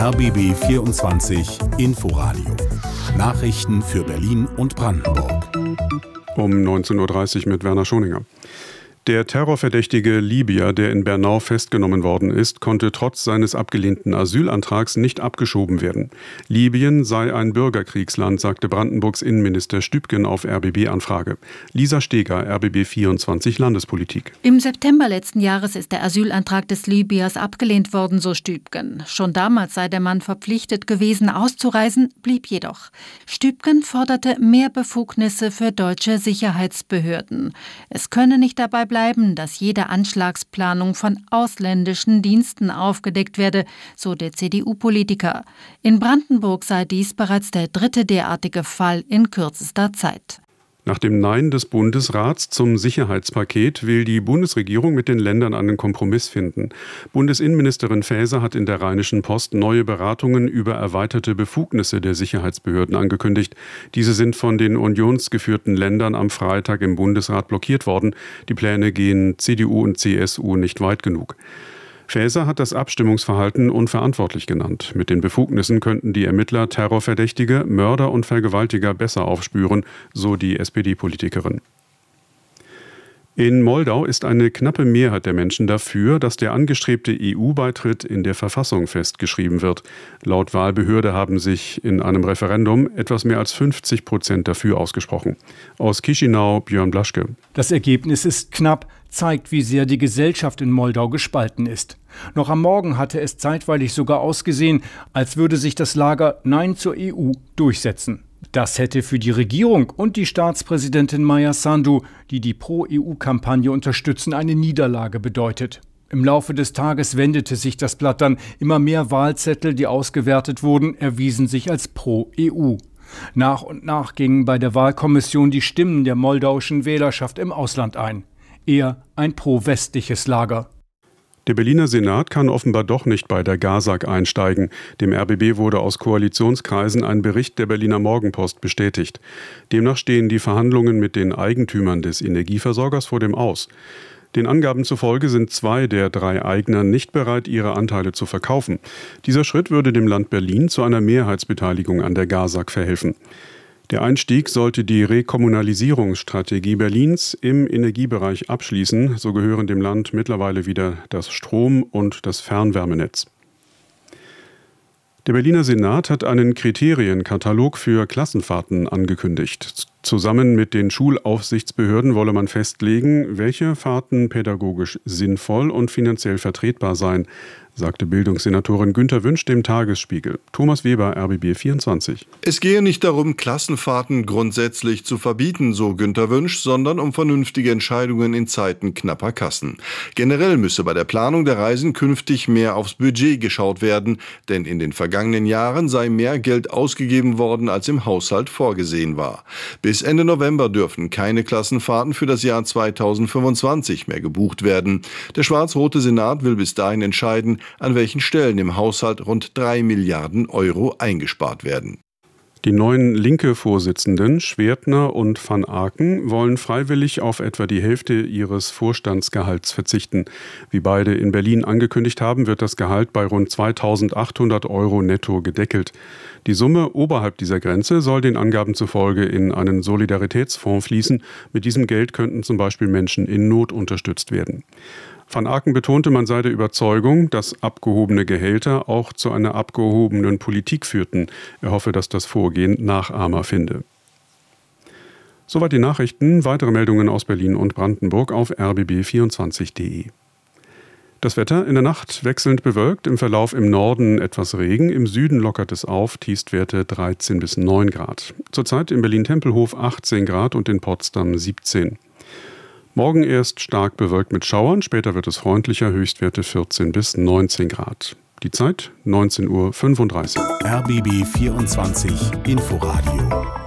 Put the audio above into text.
RBB 24 Inforadio. Nachrichten für Berlin und Brandenburg. Um 19.30 Uhr mit Werner Schoninger. Der terrorverdächtige Libyer, der in Bernau festgenommen worden ist, konnte trotz seines abgelehnten Asylantrags nicht abgeschoben werden. Libyen sei ein Bürgerkriegsland, sagte Brandenburgs Innenminister Stübgen auf RBB-Anfrage. Lisa Steger, RBB 24 Landespolitik. Im September letzten Jahres ist der Asylantrag des Libyers abgelehnt worden, so Stübgen. Schon damals sei der Mann verpflichtet gewesen, auszureisen, blieb jedoch. Stübgen forderte mehr Befugnisse für deutsche Sicherheitsbehörden. Es könne nicht dabei bleiben, dass jede Anschlagsplanung von ausländischen Diensten aufgedeckt werde, so der CDU-Politiker. In Brandenburg sei dies bereits der dritte derartige Fall in kürzester Zeit. Nach dem Nein des Bundesrats zum Sicherheitspaket will die Bundesregierung mit den Ländern einen Kompromiss finden. Bundesinnenministerin Faeser hat in der Rheinischen Post neue Beratungen über erweiterte Befugnisse der Sicherheitsbehörden angekündigt. Diese sind von den unionsgeführten Ländern am Freitag im Bundesrat blockiert worden. Die Pläne gehen CDU und CSU nicht weit genug. Faeser hat das Abstimmungsverhalten unverantwortlich genannt. Mit den Befugnissen könnten die Ermittler Terrorverdächtige, Mörder und Vergewaltiger besser aufspüren, so die SPD-Politikerin. In Moldau ist eine knappe Mehrheit der Menschen dafür, dass der angestrebte EU-Beitritt in der Verfassung festgeschrieben wird. Laut Wahlbehörde haben sich in einem Referendum etwas mehr als 50% dafür ausgesprochen. Aus Chișinău, Björn Blaschke. Das Ergebnis ist knapp, zeigt, wie sehr die Gesellschaft in Moldau gespalten ist. Noch am Morgen hatte es zeitweilig sogar ausgesehen, als würde sich das Lager Nein zur EU durchsetzen. Das hätte für die Regierung und die Staatspräsidentin Maia Sandu, die die Pro-EU-Kampagne unterstützen, eine Niederlage bedeutet. Im Laufe des Tages wendete sich das Blatt dann. Immer mehr Wahlzettel, die ausgewertet wurden, erwiesen sich als Pro-EU. Nach und nach gingen bei der Wahlkommission die Stimmen der moldauischen Wählerschaft im Ausland ein. Eher ein pro-westliches Lager. Der Berliner Senat kann offenbar doch nicht bei der GASAG einsteigen. Dem RBB wurde aus Koalitionskreisen ein Bericht der Berliner Morgenpost bestätigt. Demnach stehen die Verhandlungen mit den Eigentümern des Energieversorgers vor dem Aus. Den Angaben zufolge sind 2 der 3 Eigner nicht bereit, ihre Anteile zu verkaufen. Dieser Schritt würde dem Land Berlin zu einer Mehrheitsbeteiligung an der GASAG verhelfen. Der Einstieg sollte die Rekommunalisierungsstrategie Berlins im Energiebereich abschließen. So gehören dem Land mittlerweile wieder das Strom- und das Fernwärmenetz. Der Berliner Senat hat einen Kriterienkatalog für Klassenfahrten angekündigt. Zusammen mit den Schulaufsichtsbehörden wolle man festlegen, welche Fahrten pädagogisch sinnvoll und finanziell vertretbar seien, sagte Bildungssenatorin Günter Wünsch dem Tagesspiegel. Thomas Weber, RBB 24. Es gehe nicht darum, Klassenfahrten grundsätzlich zu verbieten, so Günter Wünsch, sondern um vernünftige Entscheidungen in Zeiten knapper Kassen. Generell müsse bei der Planung der Reisen künftig mehr aufs Budget geschaut werden, denn in den vergangenen Jahren sei mehr Geld ausgegeben worden, als im Haushalt vorgesehen war. Bis Ende November dürfen keine Klassenfahrten für das Jahr 2025 mehr gebucht werden. Der schwarz-rote Senat will bis dahin entscheiden, an welchen Stellen im Haushalt rund 3 Milliarden Euro eingespart werden. Die neuen Linke-Vorsitzenden Schwertner und van Aken wollen freiwillig auf etwa die Hälfte ihres Vorstandsgehalts verzichten. Wie beide in Berlin angekündigt haben, wird das Gehalt bei rund 2.800 Euro netto gedeckelt. Die Summe oberhalb dieser Grenze soll den Angaben zufolge in einen Solidaritätsfonds fließen. Mit diesem Geld könnten zum Beispiel Menschen in Not unterstützt werden. Van Aken betonte, man sei der Überzeugung, dass abgehobene Gehälter auch zu einer abgehobenen Politik führten. Er hoffe, dass das Vorgehen Nachahmer finde. Soweit die Nachrichten. Weitere Meldungen aus Berlin und Brandenburg auf rbb24.de. Das Wetter in der Nacht wechselnd bewölkt, im Verlauf im Norden etwas Regen, im Süden lockert es auf, Tiefstwerte 13 bis 9 Grad. Zurzeit in Berlin-Tempelhof 18 Grad und in Potsdam 17. Morgen erst stark bewölkt mit Schauern, später wird es freundlicher, Höchstwerte 14 bis 19 Grad. Die Zeit 19:35 Uhr. RBB 24 Inforadio.